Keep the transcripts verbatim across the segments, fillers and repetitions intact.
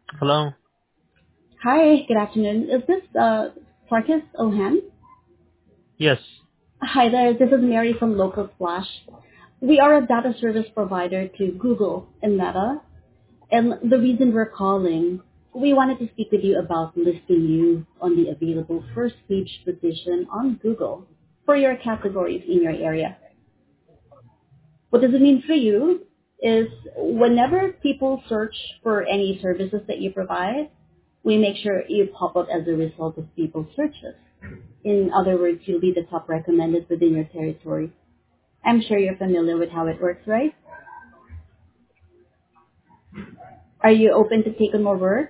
Hello? Hi, good afternoon. Is this uh, Sarkis Ohan? Yes. Hi there, this is Mary from Local Flash. We are a data service provider to Google and Meta, and the reason we're calling, we wanted to speak with you about listing you on the available first page position on Google for your categories in your area. What does it mean for you is whenever people search for any services that you provide, we make sure you pop up as a result of people's searches. In other words, you'll be the top recommended within your territory. I'm sure you're familiar with how it works, right? Are you open to take on more work?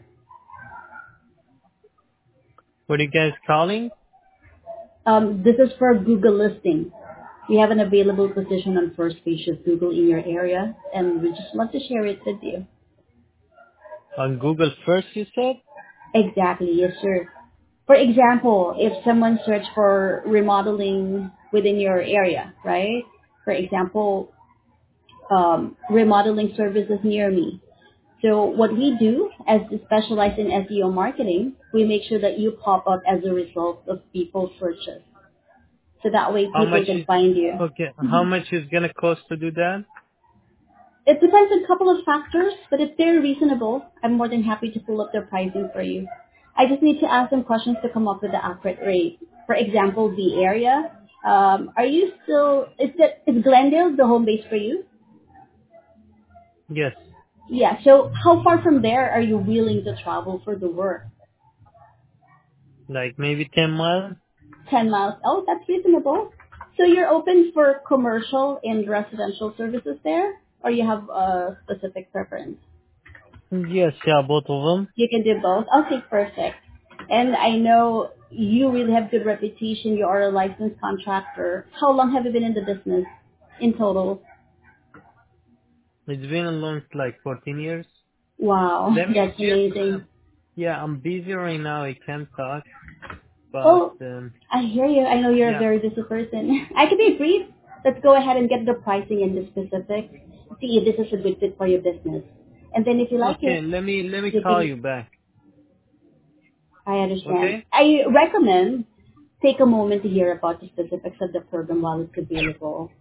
What are you guys calling? Um, this is for Google listing. We have an available position on first page of Google in your area, and we just want to share it with you. On Google first, you said? Exactly, yes, sir. For example, if someone search for remodeling within your area, right? For example, um, remodeling services near me. So what we do as we specialize in S E O marketing, we make sure that you pop up as a result of people's searches. So that way How much people can is, find you. okay, how much is gonna cost to do that? It depends on a couple of factors, but if they're reasonable, I'm more than happy to pull up their pricing for you. I just need to ask some questions to come up with the accurate rate. For example, the area. Um, are you still, is, it, is Glendale the home base for you? Yes. Yeah, so how far from there are you willing to travel for the work? Like maybe ten miles? ten miles. Oh, that's reasonable. So you're open for commercial and residential services there, or you have a specific preference? Yes, yeah, both of them. You can do both. Okay, perfect. And I know you really have good reputation. You are a licensed contractor. How long have you been in the business in total? It's been a long, like fourteen years. Wow, Let me that's just, uh, amazing. yeah, I'm busy right now. I can't talk, but, Well, um, I hear you. I know you're a yeah. very busy person. I can be brief. Let's go ahead and get the pricing and the specifics. See if this is a good fit for your business. And then if you like Okay, it, let me, let me you call can, you back. I understand. Okay? I recommend take a moment to hear about the specifics of the program while it's available.